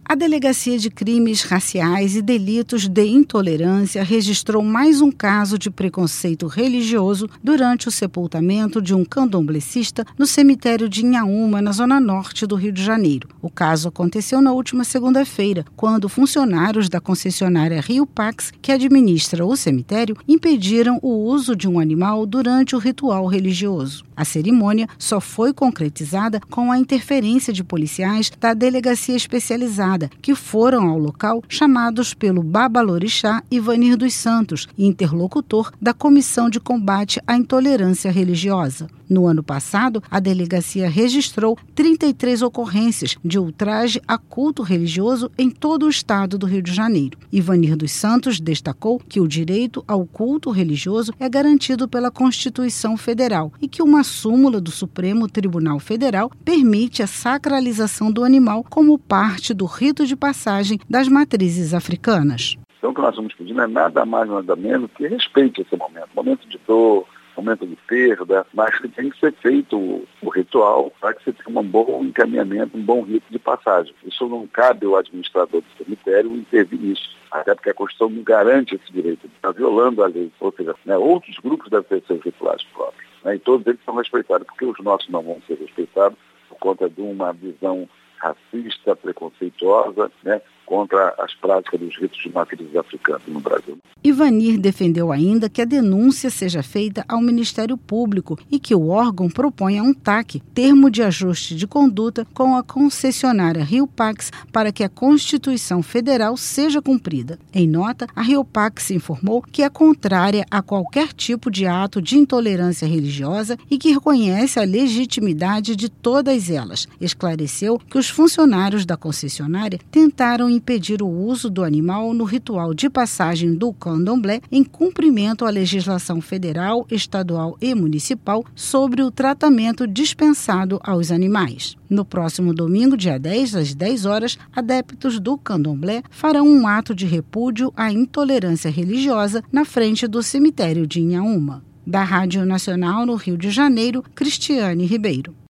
A Delegacia de Crimes Raciais e Delitos de Intolerância registrou mais um caso de preconceito religioso durante o sepultamento de um candomblessista no cemitério de Inhaúma, na zona norte do Rio de Janeiro. O caso aconteceu na última segunda-feira, quando funcionários da concessionária Rio Pax, que administra o cemitério, impediram o uso de um animal durante o ritual religioso. A cerimônia só foi concretizada com a interferência de policiais da delegacia especializada, que foram ao local chamados pelo babalorixá Ivanir dos Santos, interlocutor da Comissão de Combate à Intolerância Religiosa. No ano passado, a delegacia registrou 33 ocorrências de ultraje a culto religioso em todo o estado do Rio de Janeiro. Ivanir dos Santos destacou que o direito ao culto religioso é garantido pela Constituição Federal e que uma súmula do Supremo Tribunal Federal permite a sacralização do animal como parte do rito de passagem das matrizes africanas. Então, o que nós estamos pedindo é nada mais, nada menos que respeite esse momento de dor, momento de perda, mas que tem que ser feito o ritual para que você tenha um bom encaminhamento, um bom rito de passagem. Isso não cabe ao administrador do cemitério intervir nisso, até porque a Constituição não garante esse direito, está violando a lei. Ou seja, outros grupos devem ter seus rituais próprios, e todos eles são respeitados, porque os nossos não vão ser respeitados por conta de uma visão racista, preconceituosa, contra as práticas dos ritos de matrizes africanos no Brasil. Ivanir defendeu ainda que a denúncia seja feita ao Ministério Público e que o órgão proponha um TAC, termo de ajuste de conduta, com a concessionária Rio Pax para que a Constituição Federal seja cumprida. Em nota, a Rio Pax informou que é contrária a qualquer tipo de ato de intolerância religiosa e que reconhece a legitimidade de todas elas. Esclareceu que os funcionários da concessionária tentaram impedir o uso do animal no ritual de passagem do candomblé em cumprimento à legislação federal, estadual e municipal sobre o tratamento dispensado aos animais. No próximo domingo, dia 10, às 10 horas, adeptos do candomblé farão um ato de repúdio à intolerância religiosa na frente do cemitério de Inhaúma. Da Rádio Nacional no Rio de Janeiro, Cristiane Ribeiro.